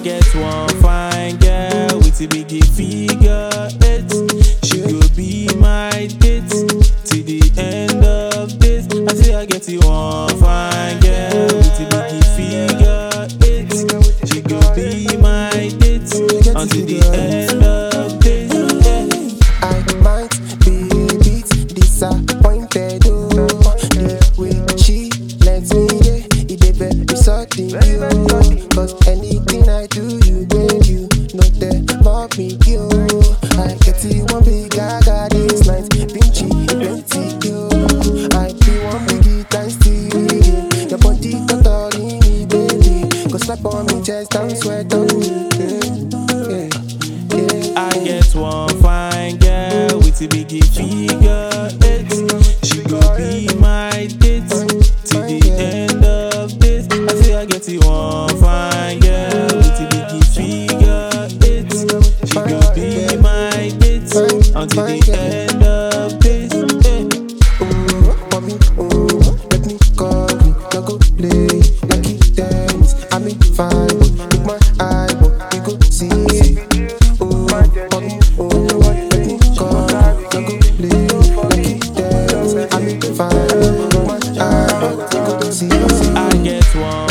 get one fine girl with a big figure 8. She go be my date till the end of days. I say I get it one fine girl with a big figure 8. She go be my date until the end of days. I might be a bit disappointed, oh. The way she lets me get it, dey very sudden, you. Cause anything I do, you when you know that about me, yo. I get it one big gaga this night, pinchy, plenty, yo. I be one biggie times again. Your body got all in me, baby. Go slap on me chest and sweat on me, yeah, yeah. I get one fine girl with a big figure 8. She go be my date till the end of days. I say I get it one fine girl with a big figure 8. She go be my date until the end of days. Oh, mommy, oh, let me call me, no go play, like it dance. I mean, fine, look my eye, but you go see it. Oh, mommy, oh, let me call me, no go play, like it dance. I mean, fine, look my eye, but you go see it. I get one